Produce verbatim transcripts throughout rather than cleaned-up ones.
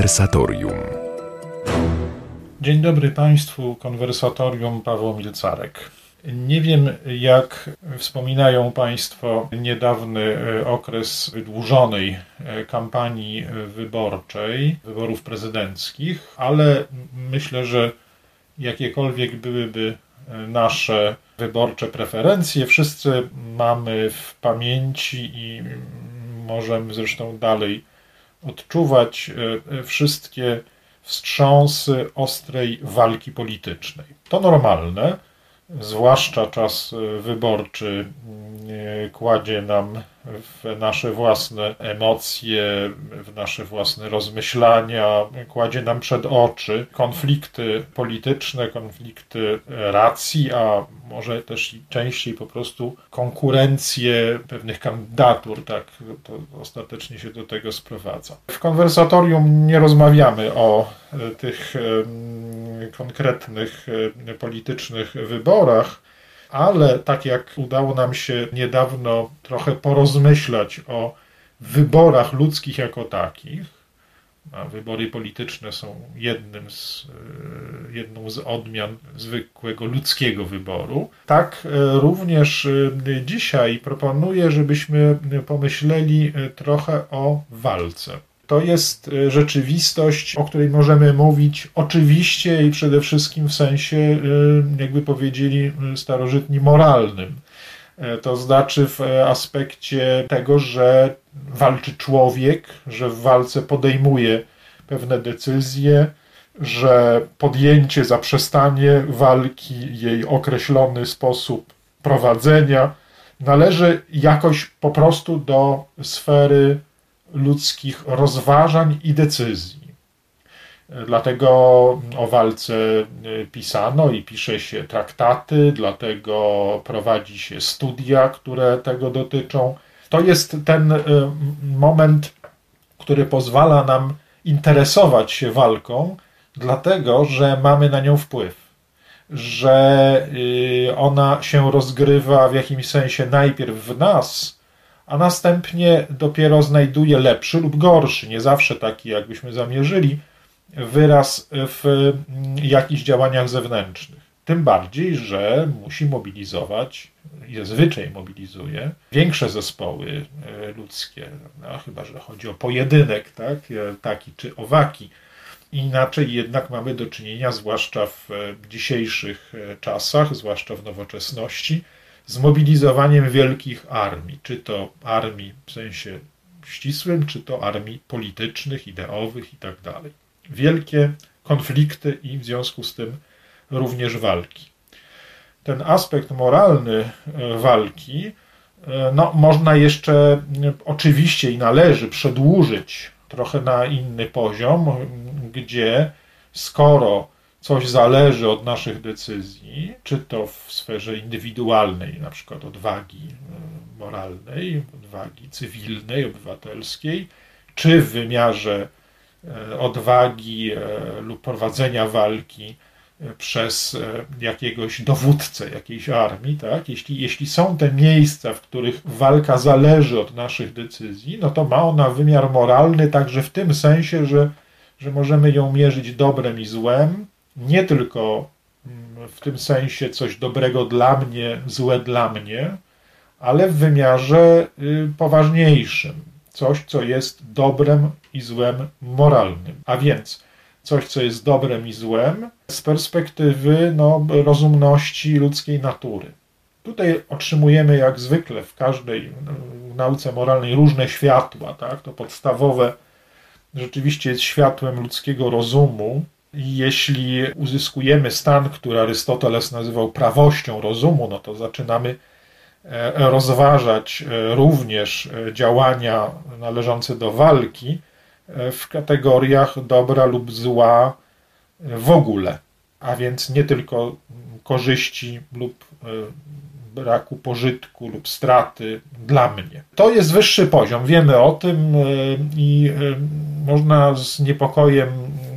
Konwersatorium. Dzień dobry Państwu, Konwersatorium, Paweł Milcarek. Nie wiem, jak wspominają Państwo niedawny okres wydłużonej kampanii wyborczej, wyborów prezydenckich, ale myślę, że jakiekolwiek byłyby nasze wyborcze preferencje, wszyscy mamy w pamięci i możemy zresztą dalej odczuwać wszystkie wstrząsy ostrej walki politycznej. To normalne, zwłaszcza czas wyborczy kładzie nam w nasze własne emocje, w nasze własne rozmyślania, kładzie nam przed oczy konflikty polityczne, konflikty racji, a może też i częściej po prostu konkurencję pewnych kandydatur, tak to ostatecznie się do tego sprowadza. W konwersatorium nie rozmawiamy o tych konkretnych politycznych wyborach, ale tak jak udało nam się niedawno trochę porozmyślać o wyborach ludzkich jako takich, a wybory polityczne są jednym z, jedną z odmian zwykłego ludzkiego wyboru, tak również dzisiaj proponuję, żebyśmy pomyśleli trochę o walce. To jest rzeczywistość, o której możemy mówić oczywiście i przede wszystkim w sensie, jakby powiedzieli starożytni, moralnym. To znaczy w aspekcie tego, że walczy człowiek, że w walce podejmuje pewne decyzje, że podjęcie, zaprzestanie walki, jej określony sposób prowadzenia należy jakoś po prostu do sfery ludzkich rozważań i decyzji. Dlatego o walce pisano i pisze się traktaty, dlatego prowadzi się studia, które tego dotyczą. To jest ten moment, który pozwala nam interesować się walką, dlatego że mamy na nią wpływ, że ona się rozgrywa w jakimś sensie najpierw w nas, a następnie dopiero znajduje lepszy lub gorszy, nie zawsze taki, jakbyśmy zamierzyli, wyraz w jakichś działaniach zewnętrznych. Tym bardziej, że musi mobilizować, i zazwyczaj mobilizuje, większe zespoły ludzkie, no, chyba że chodzi o pojedynek, tak, taki czy owaki. Inaczej jednak mamy do czynienia, zwłaszcza w dzisiejszych czasach, zwłaszcza w nowoczesności, z mobilizowaniem wielkich armii, czy to armii w sensie ścisłym, czy to armii politycznych, ideowych i tak dalej. Wielkie konflikty i w związku z tym również walki. Ten aspekt moralny walki no, można jeszcze oczywiście i należy przedłużyć trochę na inny poziom, gdzie skoro coś zależy od naszych decyzji, czy to w sferze indywidualnej, na przykład odwagi moralnej, odwagi cywilnej, obywatelskiej, czy w wymiarze odwagi lub prowadzenia walki przez jakiegoś dowódcę jakiejś armii, tak? Jeśli, jeśli są te miejsca, w których walka zależy od naszych decyzji, no to ma ona wymiar moralny także w tym sensie, że, że możemy ją mierzyć dobrem i złem, nie tylko w tym sensie coś dobrego dla mnie, złe dla mnie, ale w wymiarze poważniejszym. Coś, co jest dobrem i złem moralnym. A więc coś, co jest dobrem i złem z perspektywy no, rozumności ludzkiej natury. Tutaj otrzymujemy jak zwykle w każdej nauce moralnej różne światła. Tak? To podstawowe rzeczywiście jest światłem ludzkiego rozumu. I jeśli uzyskujemy stan, który Arystoteles nazywał prawością rozumu, no to zaczynamy rozważać również działania należące do walki w kategoriach dobra lub zła w ogóle, a więc nie tylko korzyści lub braku pożytku lub straty dla mnie. To jest wyższy poziom, wiemy o tym i można z niepokojem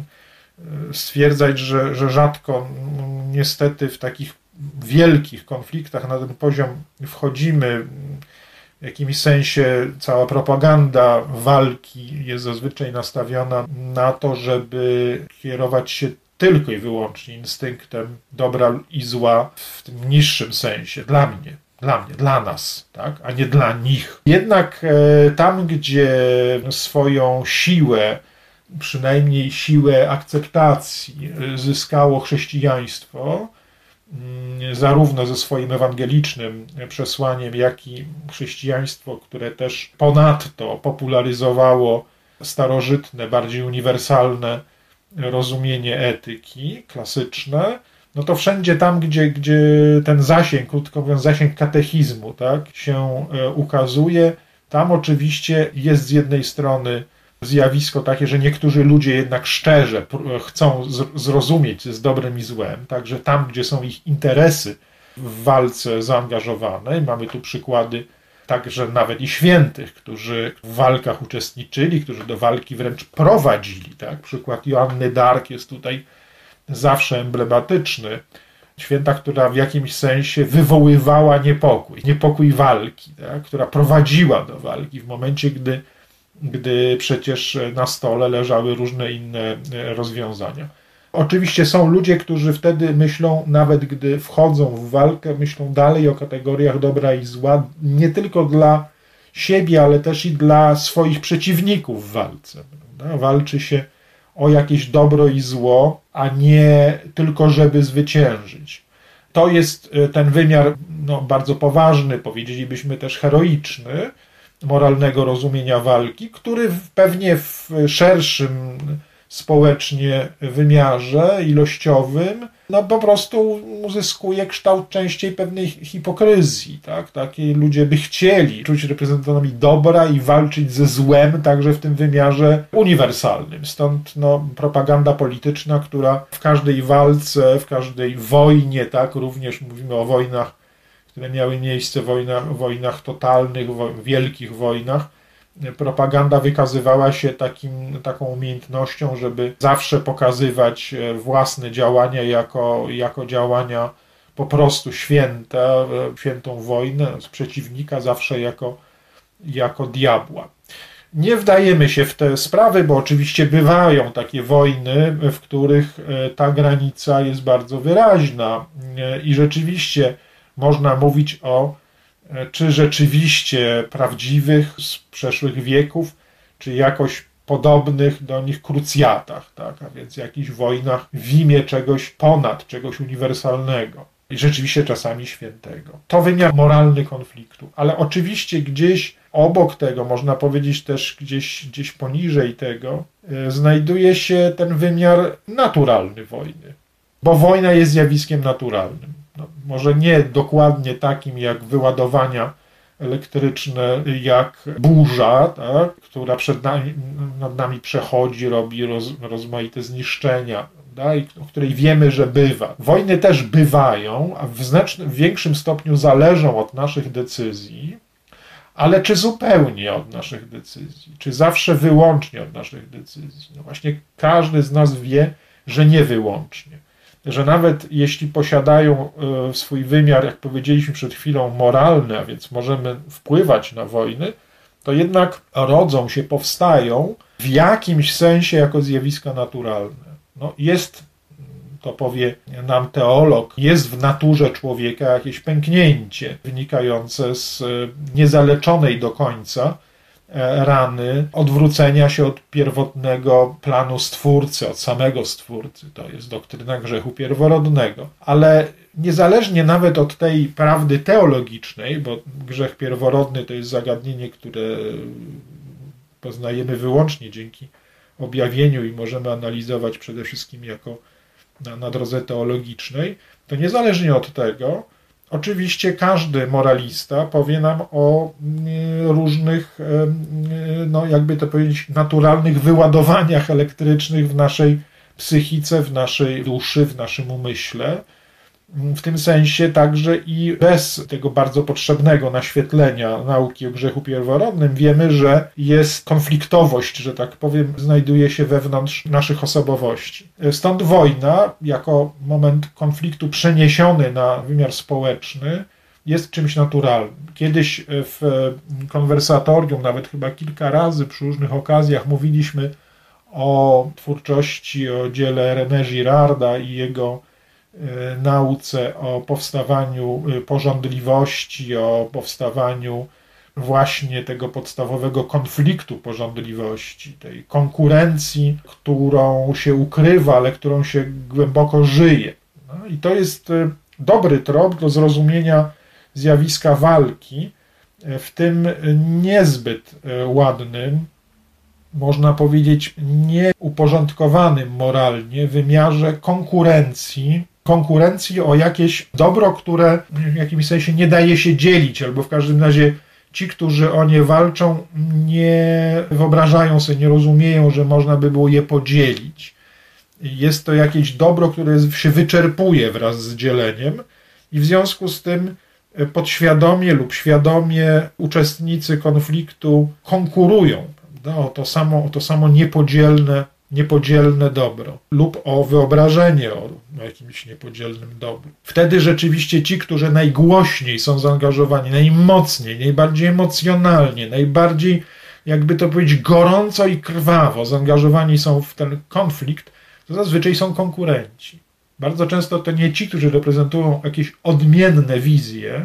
stwierdzać, że, że rzadko niestety w takich wielkich konfliktach na ten poziom wchodzimy. W jakimś sensie cała propaganda walki jest zazwyczaj nastawiona na to, żeby kierować się tylko i wyłącznie instynktem dobra i zła w tym niższym sensie, dla mnie, dla mnie, dla nas, tak? A nie dla nich. Jednak e, tam, gdzie swoją siłę, przynajmniej siłę akceptacji zyskało chrześcijaństwo, zarówno ze swoim ewangelicznym przesłaniem, jak i chrześcijaństwo, które też ponadto popularyzowało starożytne, bardziej uniwersalne rozumienie etyki klasyczne, no to wszędzie tam, gdzie, gdzie ten zasięg, krótko mówiąc, zasięg katechizmu, tak, się ukazuje, tam oczywiście jest z jednej strony zjawisko takie, że niektórzy ludzie jednak szczerze chcą zrozumieć, co jest dobrem i złem, także tam, gdzie są ich interesy w walce zaangażowane. Mamy tu przykłady także nawet i świętych, którzy w walkach uczestniczyli, którzy do walki wręcz prowadzili. Tak? Przykład Joanny d'Arc jest tutaj zawsze emblematyczny. Święta, która w jakimś sensie wywoływała niepokój, niepokój walki, tak? Która prowadziła do walki w momencie, gdy gdy przecież na stole leżały różne inne rozwiązania. Oczywiście są ludzie, którzy wtedy myślą, nawet gdy wchodzą w walkę, myślą dalej o kategoriach dobra i zła, nie tylko dla siebie, ale też i dla swoich przeciwników w walce. Prawda? Walczy się o jakieś dobro i zło, a nie tylko żeby zwyciężyć. To jest ten wymiar no, bardzo poważny, powiedzielibyśmy też heroiczny, moralnego rozumienia walki, który pewnie w szerszym społecznie wymiarze ilościowym no po prostu uzyskuje kształt częściej pewnej hipokryzji. Tak? Taki ludzie by chcieli czuć reprezentantami dobra i walczyć ze złem także w tym wymiarze uniwersalnym. Stąd no, propaganda polityczna, która w każdej walce, w każdej wojnie, tak, również mówimy o wojnach, które miały miejsce w wojnach, wojnach totalnych, w wielkich wojnach, propaganda wykazywała się takim, taką umiejętnością, żeby zawsze pokazywać własne działania jako, jako działania po prostu święte, świętą wojnę, z przeciwnika zawsze jako, jako diabła. Nie wdajemy się w te sprawy, bo oczywiście bywają takie wojny, w których ta granica jest bardzo wyraźna i rzeczywiście można mówić o, czy rzeczywiście prawdziwych z przeszłych wieków, czy jakoś podobnych do nich krucjatach, tak? A więc jakichś wojnach w imię czegoś ponad, czegoś uniwersalnego i rzeczywiście czasami świętego. To wymiar moralny konfliktu, ale oczywiście gdzieś obok tego, można powiedzieć też gdzieś, gdzieś poniżej tego, yy, znajduje się ten wymiar naturalny wojny, bo wojna jest zjawiskiem naturalnym. No, może nie dokładnie takim jak wyładowania elektryczne, jak burza, tak, która przed nami, nad nami przechodzi, robi roz, rozmaite zniszczenia, tak, i o której wiemy, że bywa. Wojny też bywają, a w znacznym, w większym stopniu zależą od naszych decyzji, ale czy zupełnie od naszych decyzji, czy zawsze wyłącznie od naszych decyzji? No właśnie każdy z nas wie, że nie wyłącznie. Że nawet jeśli posiadają swój wymiar, jak powiedzieliśmy przed chwilą, moralny, a więc możemy wpływać na wojny, to jednak rodzą się, powstają w jakimś sensie jako zjawiska naturalne. No jest, to powie nam teolog, jest w naturze człowieka jakieś pęknięcie wynikające z niezaleczonej do końca rany odwrócenia się od pierwotnego planu Stwórcy, od samego Stwórcy. To jest doktryna grzechu pierworodnego. Ale niezależnie nawet od tej prawdy teologicznej, bo grzech pierworodny to jest zagadnienie, które poznajemy wyłącznie dzięki objawieniu i możemy analizować przede wszystkim jako na, na drodze teologicznej, to niezależnie od tego, oczywiście każdy moralista powie nam o różnych, no jakby to powiedzieć, naturalnych wyładowaniach elektrycznych w naszej psychice, w naszej duszy, w naszym umyśle. W tym sensie także i bez tego bardzo potrzebnego naświetlenia nauki o grzechu pierworodnym wiemy, że jest konfliktowość, że tak powiem, znajduje się wewnątrz naszych osobowości. Stąd wojna, jako moment konfliktu przeniesiony na wymiar społeczny, jest czymś naturalnym. Kiedyś w konwersatorium, nawet chyba kilka razy przy różnych okazjach mówiliśmy o twórczości, o dziele René Girarda i jego nauce o powstawaniu pożądliwości, o powstawaniu właśnie tego podstawowego konfliktu pożądliwości, tej konkurencji, którą się ukrywa, ale którą się głęboko żyje. No i to jest dobry trop do zrozumienia zjawiska walki w tym niezbyt ładnym, można powiedzieć nieuporządkowanym moralnie wymiarze konkurencji, konkurencji o jakieś dobro, które w jakimś sensie nie daje się dzielić, albo w każdym razie ci, którzy o nie walczą, nie wyobrażają sobie, nie rozumieją, że można by było je podzielić. Jest to jakieś dobro, które się wyczerpuje wraz z dzieleniem i w związku z tym podświadomie lub świadomie uczestnicy konfliktu konkurują, prawda, o to samo, o to samo niepodzielne, niepodzielne dobro lub o wyobrażenie o jakimś niepodzielnym dobru. Wtedy rzeczywiście ci, którzy najgłośniej są zaangażowani, najmocniej, najbardziej emocjonalnie, najbardziej, jakby to powiedzieć, gorąco i krwawo zaangażowani są w ten konflikt, to zazwyczaj są konkurenci. Bardzo często to nie ci, którzy reprezentują jakieś odmienne wizje,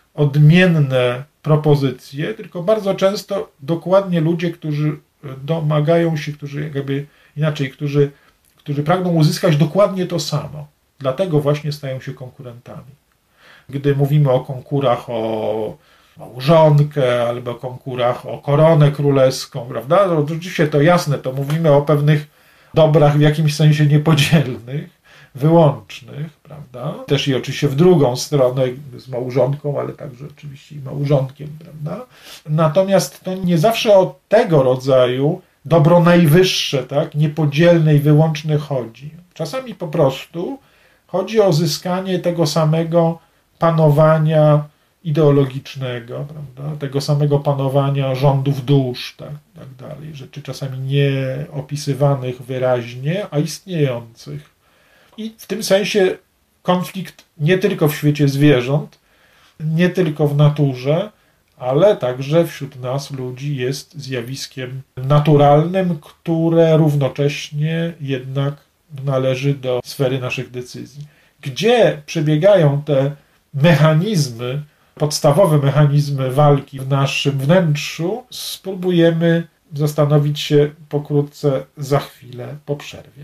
odmienne propozycje, tylko bardzo często dokładnie ludzie, którzy domagają się, którzy jakby inaczej, którzy, którzy pragną uzyskać dokładnie to samo. Dlatego właśnie stają się konkurentami. Gdy mówimy o konkurach o małżonkę albo konkurach o koronę królewską, prawda? No, oczywiście to jasne, to mówimy o pewnych dobrach w jakimś sensie niepodzielnych, wyłącznych, prawda? Też i oczywiście w drugą stronę z małżonką, ale także oczywiście i małżonkiem, prawda? Natomiast to nie zawsze o tego rodzaju dobro najwyższe, tak, niepodzielne i wyłączne chodzi. Czasami po prostu chodzi o zyskanie tego samego panowania ideologicznego, prawda? Tego samego panowania rządów dusz, tak, tak dalej. Rzeczy czasami nie opisywanych wyraźnie, a istniejących. I w tym sensie konflikt nie tylko w świecie zwierząt, nie tylko w naturze, ale także wśród nas, ludzi, jest zjawiskiem naturalnym, które równocześnie jednak należy do sfery naszych decyzji. Gdzie przebiegają te mechanizmy, podstawowe mechanizmy walki w naszym wnętrzu, spróbujemy zastanowić się pokrótce za chwilę po przerwie.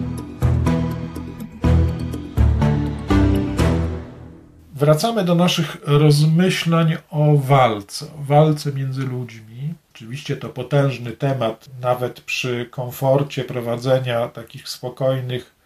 Wracamy do naszych rozmyślań o walce, o walce między ludźmi. Oczywiście to potężny temat, nawet przy komforcie prowadzenia takich spokojnych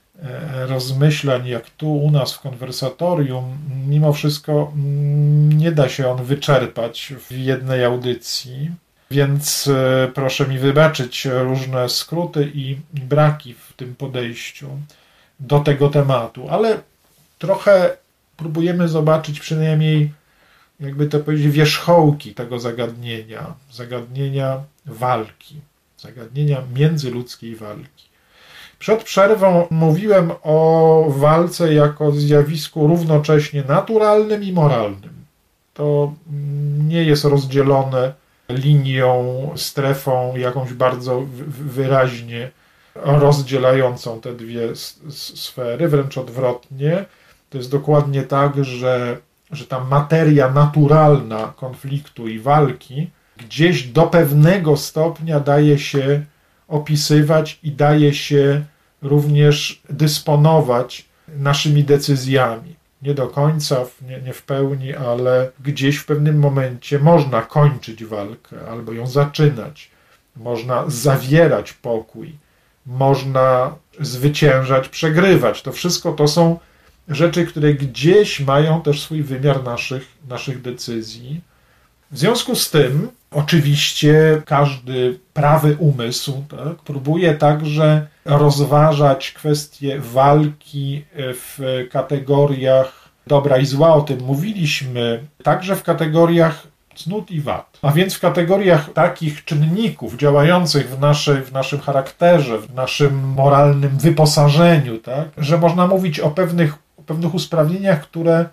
rozmyślań, jak tu u nas w konwersatorium, mimo wszystko nie da się on wyczerpać w jednej audycji, więc proszę mi wybaczyć różne skróty i braki w tym podejściu do tego tematu, ale trochę próbujemy zobaczyć przynajmniej, jakby to powiedzieć, wierzchołki tego zagadnienia, zagadnienia walki, zagadnienia międzyludzkiej walki. Przed przerwą mówiłem o walce jako zjawisku równocześnie naturalnym i moralnym. To nie jest rozdzielone linią, strefą jakąś bardzo wyraźnie rozdzielającą te dwie sfery, wręcz odwrotnie. To jest dokładnie tak, że, że ta materia naturalna konfliktu i walki gdzieś do pewnego stopnia daje się opisywać i daje się również dysponować naszymi decyzjami. Nie do końca, nie, nie w pełni, ale gdzieś w pewnym momencie można kończyć walkę albo ją zaczynać. Można zawierać pokój, można zwyciężać, przegrywać. To wszystko to są rzeczy, które gdzieś mają też swój wymiar naszych, naszych decyzji. W związku z tym, oczywiście, każdy prawy umysł, tak, próbuje także rozważać kwestie walki w kategoriach dobra i zła, o tym mówiliśmy, także w kategoriach cnót i wad. A więc w kategoriach takich czynników działających w, naszej, w naszym charakterze, w naszym moralnym wyposażeniu, tak, że można mówić o pewnych, o pewnych usprawnieniach, które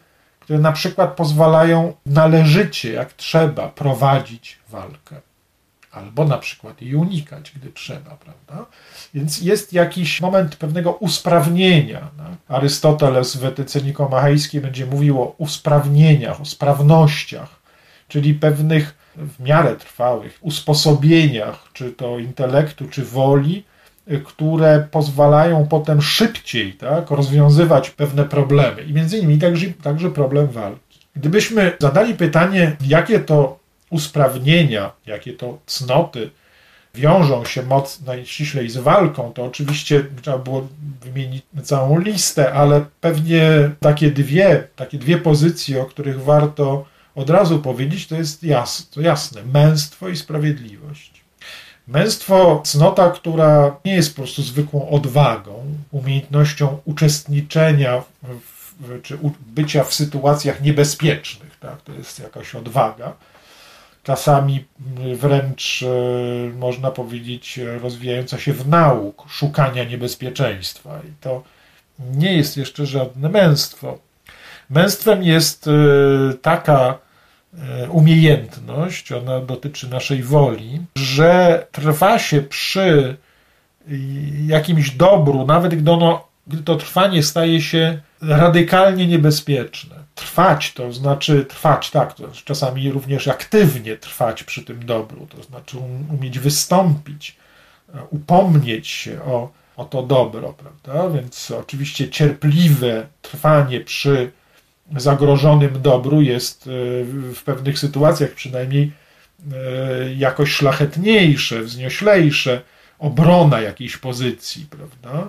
które na przykład pozwalają należycie, jak trzeba, prowadzić walkę. Albo na przykład jej unikać, gdy trzeba, prawda? Więc jest jakiś moment pewnego usprawnienia. Tak? Arystoteles w etyce nikomachejskiej będzie mówił o usprawnieniach, o sprawnościach, czyli pewnych w miarę trwałych usposobieniach, czy to intelektu, czy woli, które pozwalają potem szybciej, tak, rozwiązywać pewne problemy. I między innymi także, także problem walki. Gdybyśmy zadali pytanie, jakie to usprawnienia, jakie to cnoty wiążą się moc najściślej z walką, to oczywiście trzeba było wymienić całą listę, ale pewnie takie dwie, takie dwie pozycje, o których warto od razu powiedzieć, to jest jasne, to jasne, męstwo i sprawiedliwość. Męstwo, cnota, która nie jest po prostu zwykłą odwagą, umiejętnością uczestniczenia w, czy bycia w sytuacjach niebezpiecznych, tak? To jest jakaś odwaga. Czasami wręcz można powiedzieć rozwijająca się w nauk szukania niebezpieczeństwa. I to nie jest jeszcze żadne męstwo. Męstwem jest taka umiejętność, ona dotyczy naszej woli, że trwa się przy jakimś dobru, nawet gdy, ono, gdy to trwanie staje się radykalnie niebezpieczne. Trwać to znaczy trwać, tak, to znaczy czasami również aktywnie trwać przy tym dobru, to znaczy umieć wystąpić, upomnieć się o, o to dobro, prawda? Więc oczywiście cierpliwe trwanie przy zagrożonym dobru jest w pewnych sytuacjach przynajmniej jakoś szlachetniejsze, wznioślejsze, obrona jakiejś pozycji, prawda?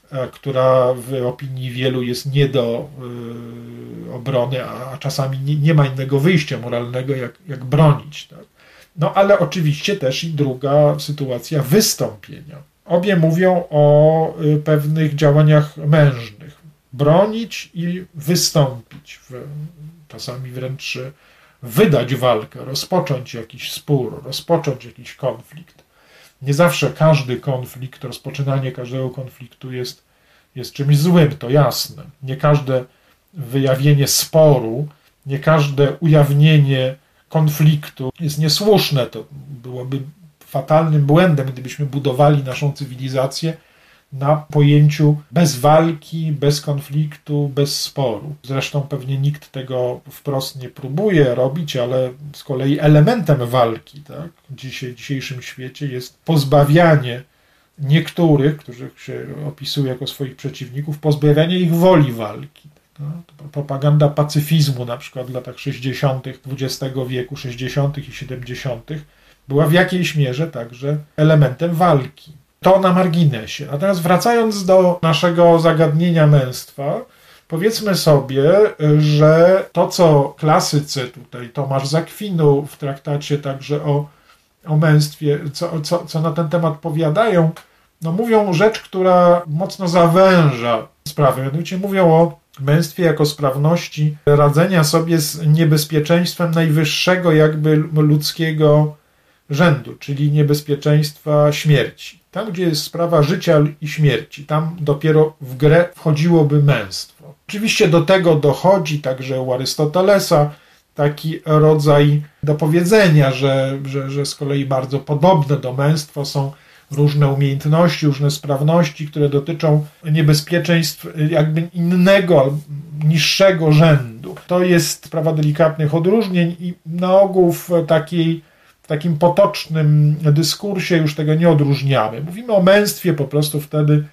Która w opinii wielu jest nie do obrony, a czasami nie, nie ma innego wyjścia moralnego, jak, jak bronić. Tak? No ale oczywiście też i druga sytuacja wystąpienia. Obie mówią o pewnych działaniach mężnych. Bronić i wystąpić, w, czasami wręcz wydać walkę, rozpocząć jakiś spór, rozpocząć jakiś konflikt. Nie zawsze każdy konflikt, rozpoczynanie każdego konfliktu jest, jest czymś złym, to jasne. Nie każde wyjawienie sporu, nie każde ujawnienie konfliktu jest niesłuszne. To byłoby fatalnym błędem, gdybyśmy budowali naszą cywilizację na pojęciu bez walki, bez konfliktu, bez sporu. Zresztą pewnie nikt tego wprost nie próbuje robić, ale z kolei elementem walki, tak, dzisiaj, w dzisiejszym świecie jest pozbawianie niektórych, których się opisuje jako swoich przeciwników, pozbawianie ich woli walki. Tak. Propaganda pacyfizmu na przykład w latach sześćdziesiątych dwudziestego wieku, sześćdziesiątych i siedemdziesiątych była w jakiejś mierze także elementem walki. To na marginesie. Natomiast wracając do naszego zagadnienia męstwa, powiedzmy sobie, że to, co klasycy, tutaj Tomasz z Akwinu w traktacie także o, o męstwie, co, co, co na ten temat powiadają, no mówią rzecz, która mocno zawęża sprawę. Mianowicie mówią o męstwie jako sprawności radzenia sobie z niebezpieczeństwem najwyższego jakby ludzkiego rzędu, czyli niebezpieczeństwa śmierci. Tam, gdzie jest sprawa życia i śmierci, tam dopiero w grę wchodziłoby męstwo. Oczywiście do tego dochodzi także u Arystotelesa taki rodzaj dopowiedzenia, że, że, że z kolei bardzo podobne do męstwa są różne umiejętności, różne sprawności, które dotyczą niebezpieczeństw jakby innego, niższego rzędu. To jest sprawa delikatnych odróżnień i na ogół w takiej w takim potocznym dyskursie już tego nie odróżniamy. Mówimy o męstwie po prostu wtedy,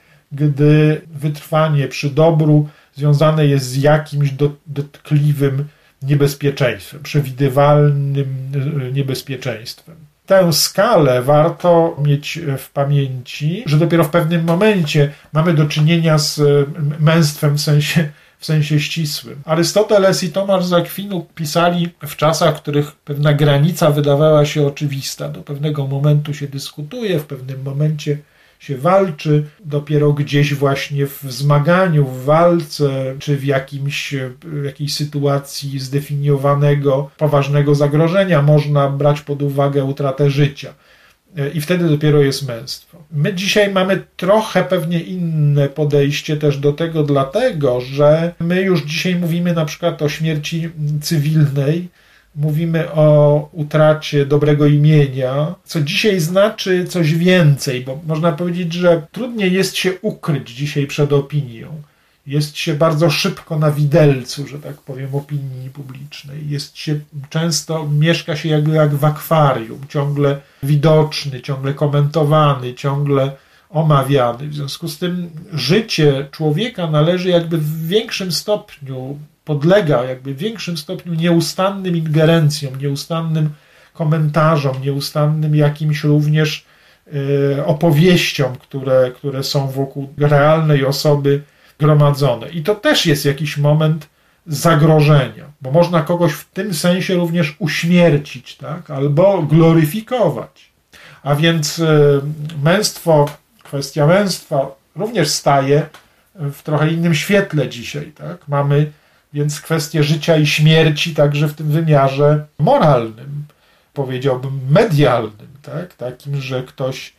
gdy wytrwanie przy dobru związane jest z jakimś dotkliwym niebezpieczeństwem, przewidywalnym niebezpieczeństwem. Tę skalę warto mieć w pamięci, że dopiero w pewnym momencie mamy do czynienia z męstwem w sensie w sensie ścisłym. Arystoteles i Tomasz z Akwinu pisali w czasach, w których pewna granica wydawała się oczywista. Do pewnego momentu się dyskutuje, w pewnym momencie się walczy. Dopiero gdzieś właśnie w zmaganiu, w walce, czy w jakimś, w jakiejś sytuacji zdefiniowanego, poważnego zagrożenia można brać pod uwagę utratę życia. i wtedy dopiero jest męstwo. My dzisiaj mamy trochę pewnie inne podejście też do tego, dlatego, że my już dzisiaj mówimy na przykład o śmierci cywilnej, mówimy o utracie dobrego imienia, co dzisiaj znaczy coś więcej, bo można powiedzieć, że trudniej jest się ukryć dzisiaj przed opinią. Jest się bardzo szybko na widelcu, że tak powiem, opinii publicznej. Jest się często, mieszka się jakby jak w akwarium, ciągle widoczny, ciągle komentowany, ciągle omawiany. W związku z tym życie człowieka należy jakby w większym stopniu, podlega jakby w większym stopniu nieustannym ingerencjom, nieustannym komentarzom, nieustannym jakimś również y, opowieściom, które, które są wokół realnej osoby gromadzone. I to też jest jakiś moment zagrożenia, bo można kogoś w tym sensie również uśmiercić, tak? Albo gloryfikować. A więc y, męstwo, kwestia męstwa również staje w trochę innym świetle dzisiaj, tak? Mamy więc kwestię życia i śmierci także w tym wymiarze moralnym, powiedziałbym medialnym, tak? Takim, że ktoś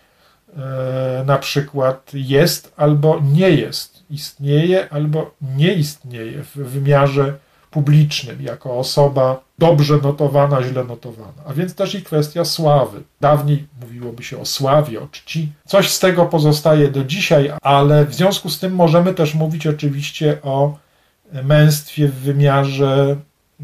e, na przykład jest albo nie jest, istnieje albo nie istnieje w wymiarze publicznym, jako osoba dobrze notowana, źle notowana. A więc też i kwestia sławy. Dawniej mówiłoby się o sławie, o czci. Coś z tego pozostaje do dzisiaj, ale w związku z tym możemy też mówić oczywiście o męstwie w wymiarze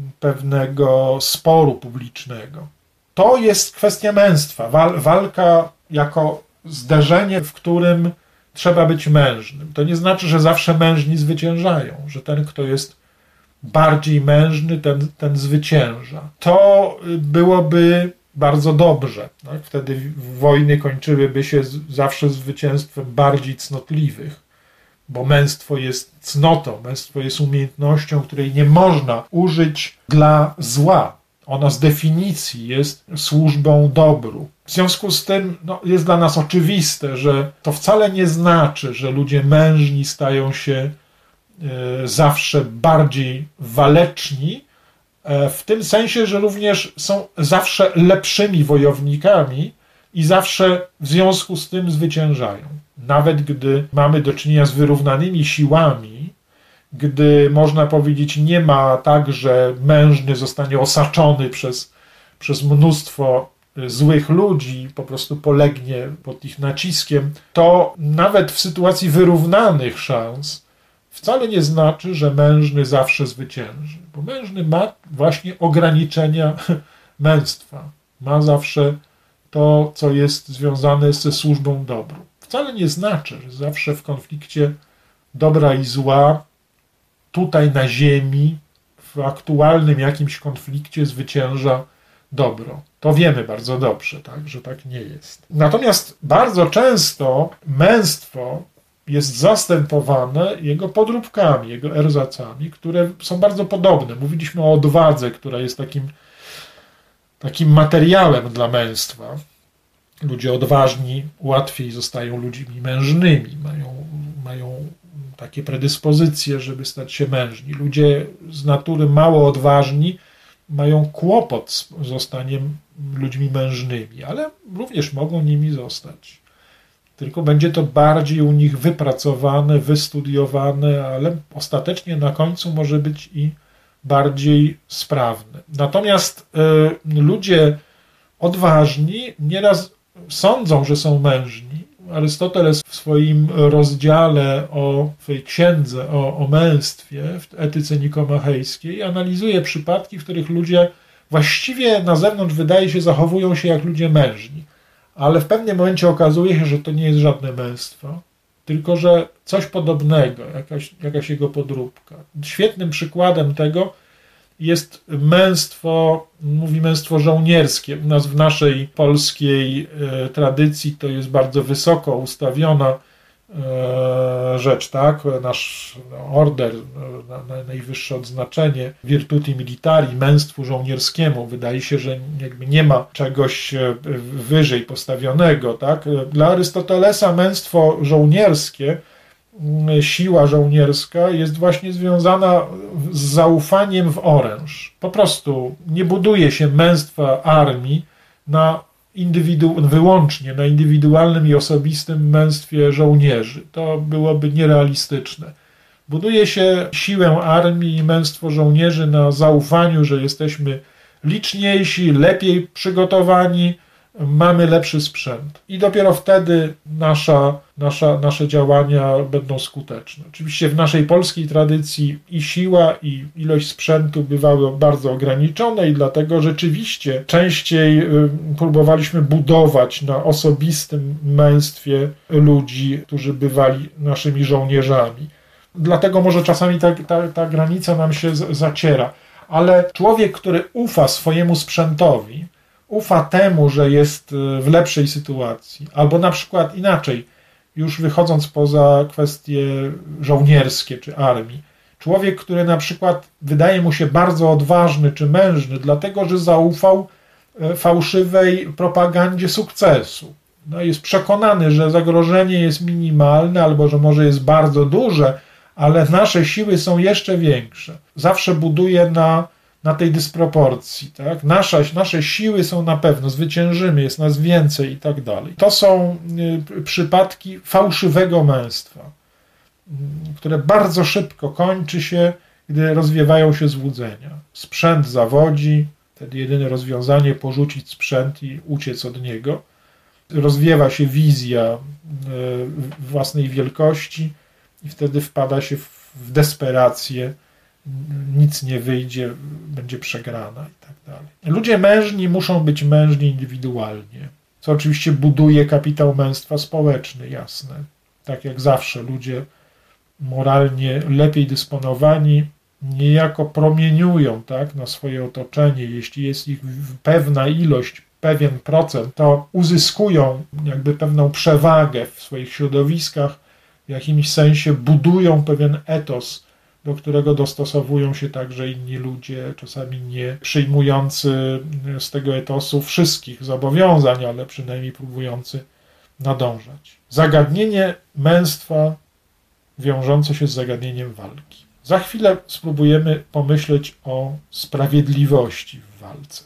pewnego sporu publicznego. To jest kwestia męstwa. Wal, walka jako zderzenie, w którym trzeba być mężnym. To nie znaczy, że zawsze mężni zwyciężają, że ten, kto jest bardziej mężny, ten, ten zwycięża. To byłoby bardzo dobrze. Tak? Wtedy wojny kończyłyby się zawsze zwycięstwem bardziej cnotliwych, bo męstwo jest cnotą, męstwo jest umiejętnością, której nie można użyć dla zła. Ona z definicji jest służbą dobru. W związku z tym no, jest dla nas oczywiste, że to wcale nie znaczy, że ludzie mężni stają się e, zawsze bardziej waleczni, e, w tym sensie, że również są zawsze lepszymi wojownikami i zawsze w związku z tym zwyciężają. Nawet gdy mamy do czynienia z wyrównanymi siłami, gdy można powiedzieć, nie ma tak, że mężny zostanie osaczony przez, przez mnóstwo złych ludzi, po prostu polegnie pod ich naciskiem, to nawet w sytuacji wyrównanych szans wcale nie znaczy, że mężny zawsze zwycięży. Bo mężny ma właśnie ograniczenia męstwa. Ma zawsze to, co jest związane ze służbą dobru. Wcale nie znaczy, że zawsze w konflikcie dobra i zła, tutaj na ziemi, w aktualnym jakimś konflikcie zwycięża dobro. To wiemy bardzo dobrze, tak, że tak nie jest. Natomiast bardzo często męstwo jest zastępowane jego podróbkami, jego erzacami, które są bardzo podobne. Mówiliśmy o odwadze, która jest takim, takim materiałem dla męstwa. Ludzie odważni łatwiej zostają ludźmi mężnymi, mają, mają takie predyspozycje, żeby stać się mężni. Ludzie z natury mało odważni mają kłopot z zostaniem ludźmi mężnymi, ale również mogą nimi zostać. Tylko będzie to bardziej u nich wypracowane, wystudiowane, ale ostatecznie na końcu może być i bardziej sprawne. Natomiast y, ludzie odważni nieraz sądzą, że są mężni. Arystoteles w swoim rozdziale o w swojej księdze o, o męstwie w etyce nikomachejskiej analizuje przypadki, w których ludzie właściwie na zewnątrz wydaje się zachowują się jak ludzie mężni, ale w pewnym momencie okazuje się, że to nie jest żadne męstwo, tylko że coś podobnego, jakaś, jakaś jego podróbka. Świetnym przykładem tego jest męstwo, mówi męstwo żołnierskie. U nas w naszej polskiej e, tradycji to jest bardzo wysoko ustawiona e, rzecz, tak? Nasz order, na, na najwyższe odznaczenie virtuti militari, męstwu żołnierskiemu. Wydaje się, że jakby nie ma czegoś wyżej postawionego, tak? Dla Arystotelesa męstwo żołnierskie, siła żołnierska jest właśnie związana z zaufaniem w oręż. Po prostu nie buduje się męstwa armii na indywidu- wyłącznie na indywidualnym i osobistym męstwie żołnierzy. To byłoby nierealistyczne. Buduje się siłę armii i męstwo żołnierzy na zaufaniu, że jesteśmy liczniejsi, lepiej przygotowani, mamy lepszy sprzęt. I dopiero wtedy nasza, nasza, nasze działania będą skuteczne. Oczywiście w naszej polskiej tradycji i siła, i ilość sprzętu bywały bardzo ograniczone i dlatego rzeczywiście częściej próbowaliśmy budować na osobistym męstwie ludzi, którzy bywali naszymi żołnierzami. Dlatego może czasami ta, ta, ta granica nam się z, zaciera. Ale człowiek, który ufa swojemu sprzętowi, ufa temu, że jest w lepszej sytuacji, albo na przykład inaczej, już wychodząc poza kwestie żołnierskie czy armii, człowiek, który na przykład wydaje mu się bardzo odważny czy mężny, dlatego że zaufał fałszywej propagandzie sukcesu. No, jest przekonany, że zagrożenie jest minimalne, albo że może jest bardzo duże, ale nasze siły są jeszcze większe. Zawsze buduje na, na tej dysproporcji. Tak? Nasze, nasze siły są na pewno, zwyciężymy, jest nas więcej i tak dalej. To są y, przypadki fałszywego męstwa, y, które bardzo szybko kończy się, gdy rozwiewają się złudzenia. Sprzęt zawodzi, wtedy jedyne rozwiązanie porzucić sprzęt i uciec od niego. Rozwiewa się wizja y, własnej wielkości, i wtedy wpada się w desperację, nic nie wyjdzie, będzie przegrana i tak dalej. Ludzie mężni muszą być mężni indywidualnie, co oczywiście buduje kapitał męstwa społeczny, jasne. Tak jak zawsze ludzie moralnie lepiej dysponowani niejako promieniują, tak, na swoje otoczenie. Jeśli jest ich pewna ilość, pewien procent, to uzyskują jakby pewną przewagę w swoich środowiskach, w jakimś sensie budują pewien etos, do którego dostosowują się także inni ludzie, czasami nie przyjmujący z tego etosu wszystkich zobowiązań, ale przynajmniej próbujący nadążać. Zagadnienie męstwa wiążące się z zagadnieniem walki. Za chwilę spróbujemy pomyśleć o sprawiedliwości w walce.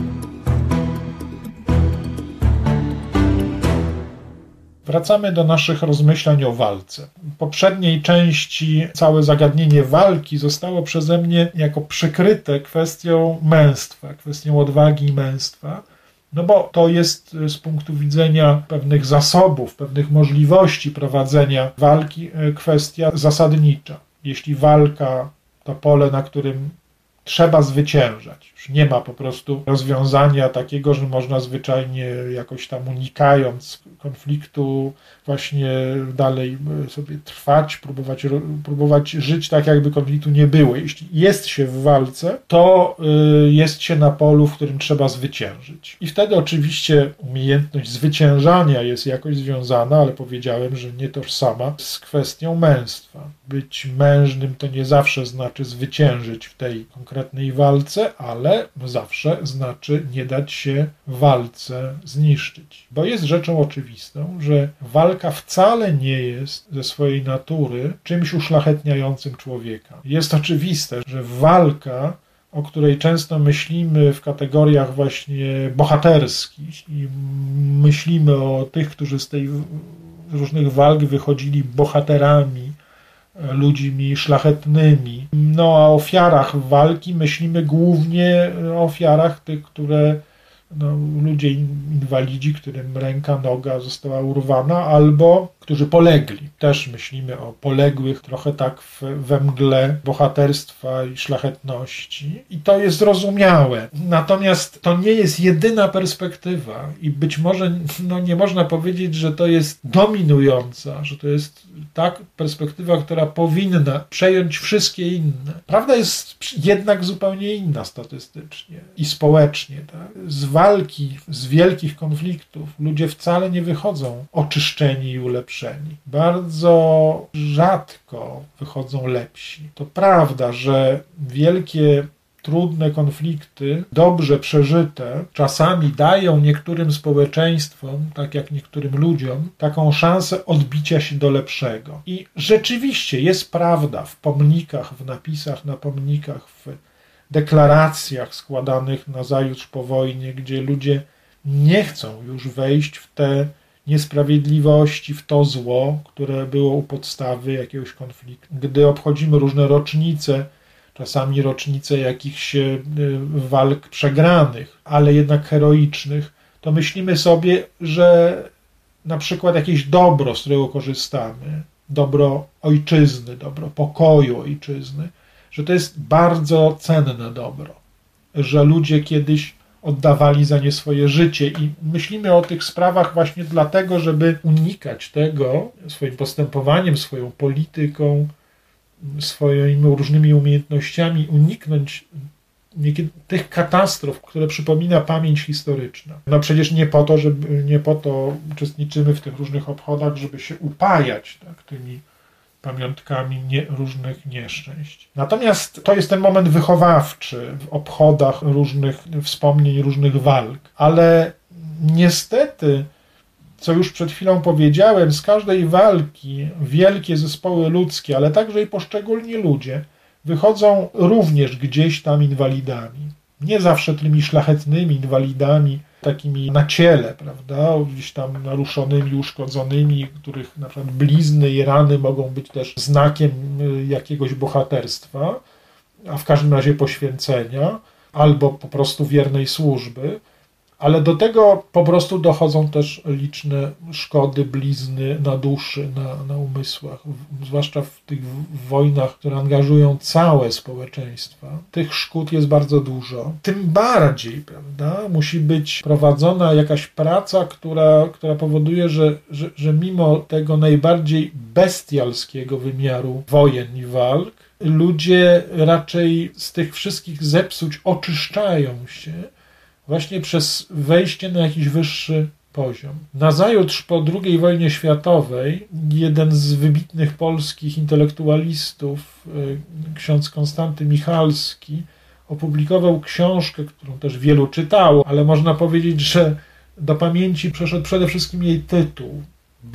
Wracamy do naszych rozmyślań o walce. W poprzedniej części całe zagadnienie walki zostało przeze mnie jako przykryte kwestią męstwa, kwestią odwagi i męstwa, no bo to jest z punktu widzenia pewnych zasobów, pewnych możliwości prowadzenia walki kwestia zasadnicza. Jeśli walka to pole, na którym trzeba zwyciężać. Już nie ma po prostu rozwiązania takiego, że można zwyczajnie jakoś tam unikając konfliktu właśnie dalej sobie trwać, próbować, próbować żyć tak, jakby konfliktu nie było. Jeśli jest się w walce, to jest się na polu, w którym trzeba zwyciężyć. I wtedy oczywiście umiejętność zwyciężania jest jakoś związana, ale powiedziałem, że nie tożsama z kwestią męstwa. Być mężnym to nie zawsze znaczy zwyciężyć w tej konkretnej walce, ale zawsze znaczy nie dać się walce zniszczyć. Bo jest rzeczą oczywistą, że walka wcale nie jest ze swojej natury czymś uszlachetniającym człowieka. Jest oczywiste, że walka, o której często myślimy w kategoriach właśnie bohaterskich i myślimy o tych, którzy z tej różnych walk wychodzili bohaterami, ludźmi szlachetnymi. No a o ofiarach walki myślimy głównie o ofiarach tych, które no, ludzie inwalidzi, którym ręka, noga została urwana, albo którzy polegli. Też myślimy o poległych trochę tak w, we mgle bohaterstwa i szlachetności. I to jest zrozumiałe. Natomiast to nie jest jedyna perspektywa i być może no, nie można powiedzieć, że to jest dominująca, że to jest tak perspektywa, która powinna przejąć wszystkie inne. Prawda jest jednak zupełnie inna statystycznie i społecznie. Tak? Z walki, z wielkich konfliktów ludzie wcale nie wychodzą oczyszczeni i ulepszeni. Bardzo rzadko wychodzą lepsi. To prawda, że wielkie, trudne konflikty, dobrze przeżyte, czasami dają niektórym społeczeństwom, tak jak niektórym ludziom, taką szansę odbicia się do lepszego. I rzeczywiście jest prawda w pomnikach, w napisach na pomnikach, w deklaracjach składanych nazajutrz po wojnie, gdzie ludzie nie chcą już wejść w te niesprawiedliwości, w to zło, które było u podstawy jakiegoś konfliktu. Gdy obchodzimy różne rocznice, czasami rocznice jakichś walk przegranych, ale jednak heroicznych, to myślimy sobie, że na przykład jakieś dobro, z którego korzystamy, dobro ojczyzny, dobro pokoju ojczyzny, że to jest bardzo cenne dobro, że ludzie kiedyś oddawali za nie swoje życie i myślimy o tych sprawach właśnie dlatego, żeby unikać tego swoim postępowaniem, swoją polityką, swoimi różnymi umiejętnościami, uniknąć tych katastrof, które przypomina pamięć historyczna. No przecież nie po to, żeby, nie po to uczestniczymy w tych różnych obchodach, żeby się upajać tak, tymi pamiątkami nie, różnych nieszczęść. Natomiast to jest ten moment wychowawczy w obchodach różnych wspomnień, różnych walk. Ale niestety, co już przed chwilą powiedziałem, z każdej walki wielkie zespoły ludzkie, ale także i poszczególni ludzie wychodzą również gdzieś tam inwalidami. Nie zawsze tymi szlachetnymi inwalidami, takimi na ciele, prawda, gdzieś tam naruszonymi, uszkodzonymi, których na przykład blizny i rany mogą być też znakiem jakiegoś bohaterstwa, a w każdym razie poświęcenia, albo po prostu wiernej służby, ale do tego po prostu dochodzą też liczne szkody, blizny na duszy, na, na umysłach, zwłaszcza w tych wojnach, które angażują całe społeczeństwa. Tych szkód jest bardzo dużo. Tym bardziej, prawda, musi być prowadzona jakaś praca, która, która powoduje, że, że, że mimo tego najbardziej bestialskiego wymiaru wojen i walk, ludzie raczej z tych wszystkich zepsuć oczyszczają się właśnie przez wejście na jakiś wyższy poziom. Nazajutrz po drugiej wojnie światowej jeden z wybitnych polskich intelektualistów, ksiądz Konstanty Michalski, opublikował książkę, którą też wielu czytało, ale można powiedzieć, że do pamięci przeszedł przede wszystkim jej tytuł,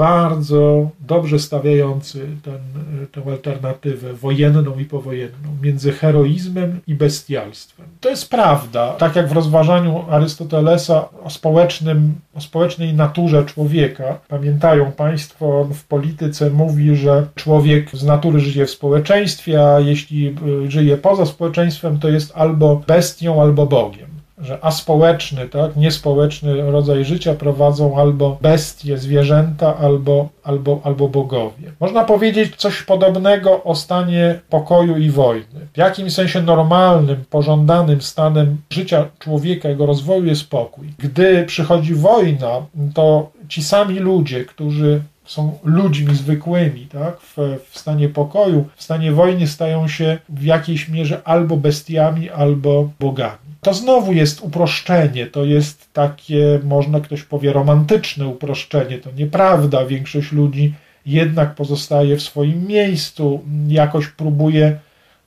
bardzo dobrze stawiający ten, tę alternatywę wojenną i powojenną między heroizmem i bestialstwem. To jest prawda, tak jak w rozważaniu Arystotelesa o społecznym, o społecznej naturze człowieka. Pamiętają Państwo, on w polityce mówi, że człowiek z natury żyje w społeczeństwie, a jeśli żyje poza społeczeństwem, to jest albo bestią, albo Bogiem. Że aspołeczny, tak, niespołeczny rodzaj życia prowadzą albo bestie, zwierzęta, albo, albo, albo bogowie. Można powiedzieć coś podobnego o stanie pokoju i wojny. W jakimś sensie normalnym, pożądanym stanem życia człowieka, jego rozwoju jest pokój. Gdy przychodzi wojna, to ci sami ludzie, którzy są ludźmi zwykłymi, tak, w, w stanie pokoju, w stanie wojny stają się w jakiejś mierze albo bestiami, albo bogami. To znowu jest uproszczenie, to jest takie, można ktoś powie, romantyczne uproszczenie, to nieprawda. Większość ludzi jednak pozostaje w swoim miejscu, jakoś próbuje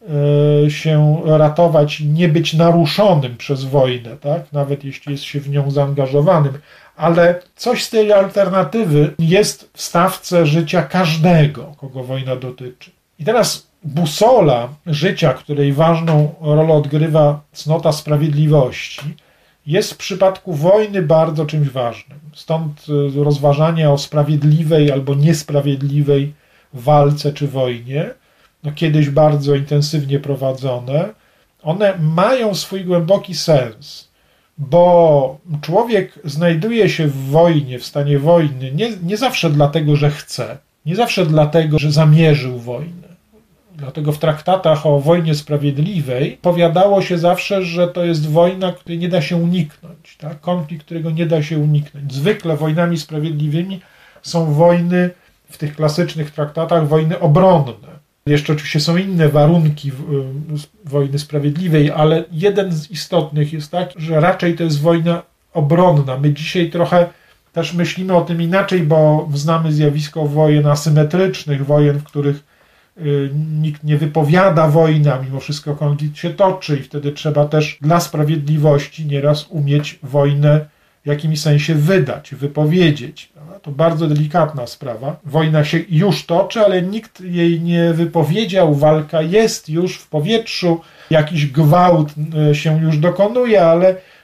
y, się ratować, nie być naruszonym przez wojnę, tak, nawet jeśli jest się w nią zaangażowanym. Ale coś z tej alternatywy jest w stawce życia każdego, kogo wojna dotyczy. I teraz busola życia, której ważną rolę odgrywa cnota sprawiedliwości, jest w przypadku wojny bardzo czymś ważnym. Stąd rozważania o sprawiedliwej albo niesprawiedliwej walce czy wojnie, no kiedyś bardzo intensywnie prowadzone, one mają swój głęboki sens. Bo człowiek znajduje się w wojnie, w stanie wojny, nie, nie zawsze dlatego, że chce, nie zawsze dlatego, że zamierzył wojnę. Dlatego w traktatach o wojnie sprawiedliwej powiadało się zawsze, że to jest wojna, której nie da się uniknąć, tak? Konflikt, którego nie da się uniknąć. Zwykle wojnami sprawiedliwymi są wojny, w tych klasycznych traktatach, wojny obronne. Jeszcze oczywiście są inne warunki wojny sprawiedliwej, ale jeden z istotnych jest taki, że raczej to jest wojna obronna. My dzisiaj trochę też myślimy o tym inaczej, bo znamy zjawisko wojen asymetrycznych, wojen, w których nikt nie wypowiada wojny, a mimo wszystko konflikt się toczy i wtedy trzeba też dla sprawiedliwości nieraz umieć wojnę w jakimś sensie wydać, wypowiedzieć. To bardzo delikatna sprawa. Wojna się już toczy, ale nikt jej nie wypowiedział, walka jest już w powietrzu, jakiś gwałt się już dokonuje, ale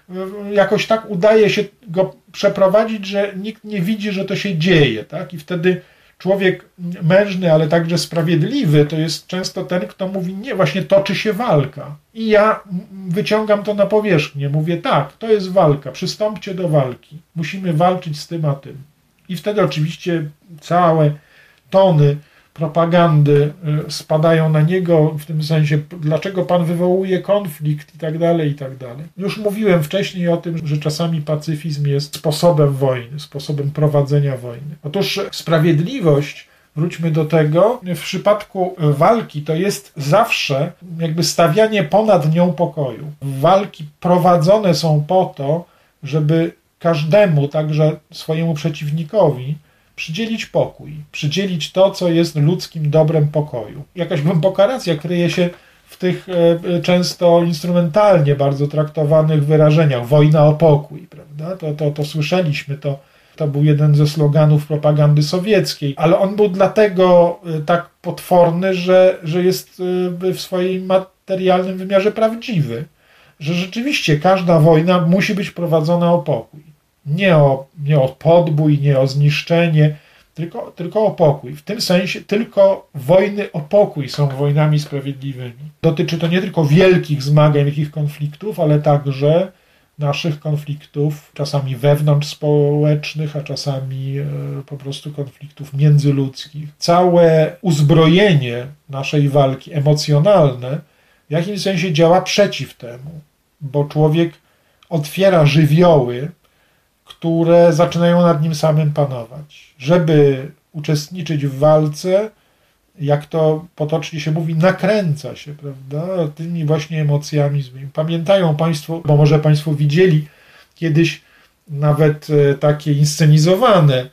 jakoś tak udaje się go przeprowadzić, że nikt nie widzi, że to się dzieje, tak? I wtedy człowiek mężny, ale także sprawiedliwy, to jest często ten, kto mówi, nie, właśnie toczy się walka. I ja wyciągam to na powierzchnię, mówię, tak, to jest walka, przystąpcie do walki, musimy walczyć z tym a tym. I wtedy oczywiście całe tony propagandy spadają na niego, w tym sensie, dlaczego pan wywołuje konflikt i tak dalej, i tak dalej. Już mówiłem wcześniej o tym, że czasami pacyfizm jest sposobem wojny, sposobem prowadzenia wojny. Otóż sprawiedliwość, wróćmy do tego, w przypadku walki to jest zawsze jakby stawianie ponad nią pokoju. Walki prowadzone są po to, żeby każdemu, także swojemu przeciwnikowi, przydzielić pokój, przydzielić to, co jest ludzkim dobrem pokoju. Jakaś głęboka racja kryje się w tych e, często instrumentalnie bardzo traktowanych wyrażeniach. Wojna o pokój, prawda? To, to, to słyszeliśmy, to, to był jeden ze sloganów propagandy sowieckiej, ale on był dlatego e, tak potworny, że, że jest e, w swoim materialnym wymiarze prawdziwy. Że rzeczywiście każda wojna musi być prowadzona o pokój. Nie o, nie o podbój, nie o zniszczenie, tylko, tylko o pokój. W tym sensie tylko wojny o pokój są wojnami sprawiedliwymi. Dotyczy to nie tylko wielkich zmagań, wielkich konfliktów, ale także naszych konfliktów, czasami wewnątrzspołecznych, a czasami e, po prostu konfliktów międzyludzkich. Całe uzbrojenie naszej walki emocjonalne w jakimś sensie działa przeciw temu, bo człowiek otwiera żywioły, które zaczynają nad nim samym panować. Żeby uczestniczyć w walce, jak to potocznie się mówi, nakręca się, prawda, tymi właśnie emocjami złymi. Pamiętają Państwo, bo może Państwo widzieli kiedyś nawet takie inscenizowane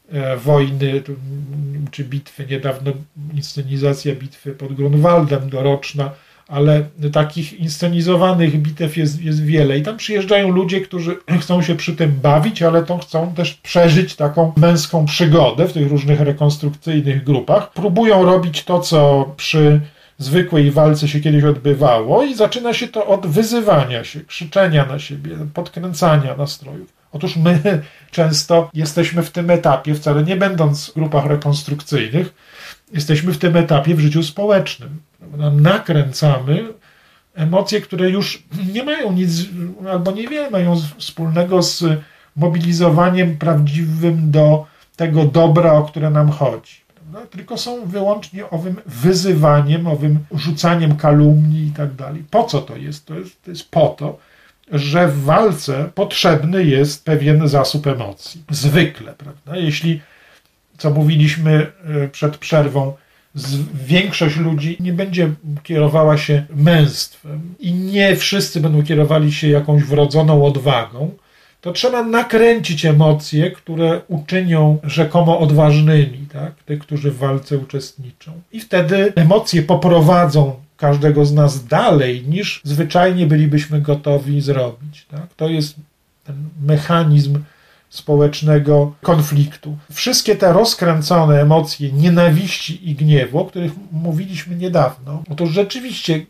wojny czy bitwy, niedawno inscenizacja bitwy pod Grunwaldem doroczna, ale takich inscenizowanych bitew jest, jest wiele i tam przyjeżdżają ludzie, którzy chcą się przy tym bawić, ale to chcą też przeżyć taką męską przygodę w tych różnych rekonstrukcyjnych grupach. Próbują robić to, co przy zwykłej walce się kiedyś odbywało i zaczyna się to od wyzywania się, krzyczenia na siebie, podkręcania nastrojów. Otóż my często jesteśmy w tym etapie, wcale nie będąc w grupach rekonstrukcyjnych, jesteśmy w tym etapie w życiu społecznym. Nakręcamy emocje, które już nie mają nic, albo niewiele mają wspólnego z mobilizowaniem prawdziwym do tego dobra, o które nam chodzi. Prawda? Tylko są wyłącznie owym wyzywaniem, owym rzucaniem kalumnii i tak dalej. Po co to jest? To jest, to jest po to, że w walce potrzebny jest pewien zasób emocji. Zwykle, prawda? Jeśli, co mówiliśmy przed przerwą, większość ludzi nie będzie kierowała się męstwem i nie wszyscy będą kierowali się jakąś wrodzoną odwagą, to trzeba nakręcić emocje, które uczynią rzekomo odważnymi, tak? Tych, którzy w walce uczestniczą. I wtedy emocje poprowadzą każdego z nas dalej, niż zwyczajnie bylibyśmy gotowi zrobić. Tak? To jest ten mechanizm społecznego konfliktu. Wszystkie te rozkręcone emocje nienawiści i gniewu, o których mówiliśmy niedawno, to rzeczywiście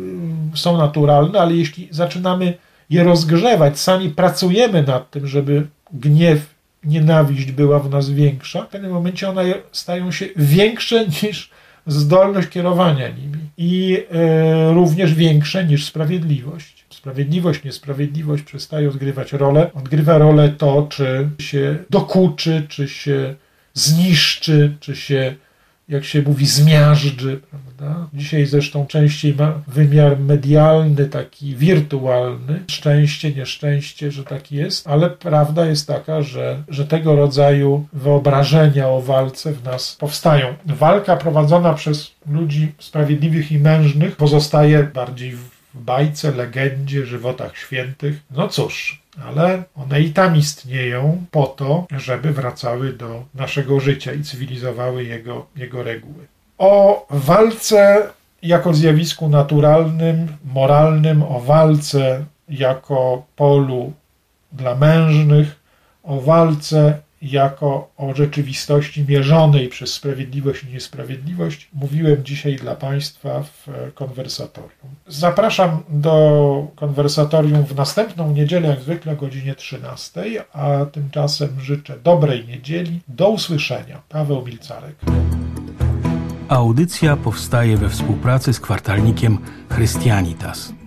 są naturalne, ale jeśli zaczynamy je rozgrzewać, sami pracujemy nad tym, żeby gniew, nienawiść była w nas większa, w pewnym momencie one stają się większe niż zdolność kierowania nimi i e, również większe niż sprawiedliwość. Sprawiedliwość, niesprawiedliwość przestaje odgrywać rolę. Odgrywa rolę to, czy się dokuczy, czy się zniszczy, czy się, jak się mówi, zmiażdży. Prawda? Dzisiaj zresztą częściej ma wymiar medialny, taki wirtualny. Szczęście, nieszczęście, że tak jest, ale prawda jest taka, że, że tego rodzaju wyobrażenia o walce w nas powstają. Walka prowadzona przez ludzi sprawiedliwych i mężnych pozostaje bardziej w w bajce, legendzie, żywotach świętych. No cóż, ale one i tam istnieją po to, żeby wracały do naszego życia i cywilizowały jego, jego reguły. O walce jako zjawisku naturalnym, moralnym, o walce jako polu dla mężnych, o walce jako o rzeczywistości mierzonej przez sprawiedliwość i niesprawiedliwość mówiłem dzisiaj dla Państwa w konwersatorium. Zapraszam do konwersatorium w następną niedzielę, jak zwykle o godzinie trzynastej, a tymczasem życzę dobrej niedzieli. Do usłyszenia. Paweł Milcarek. Audycja powstaje we współpracy z kwartalnikiem Christianitas.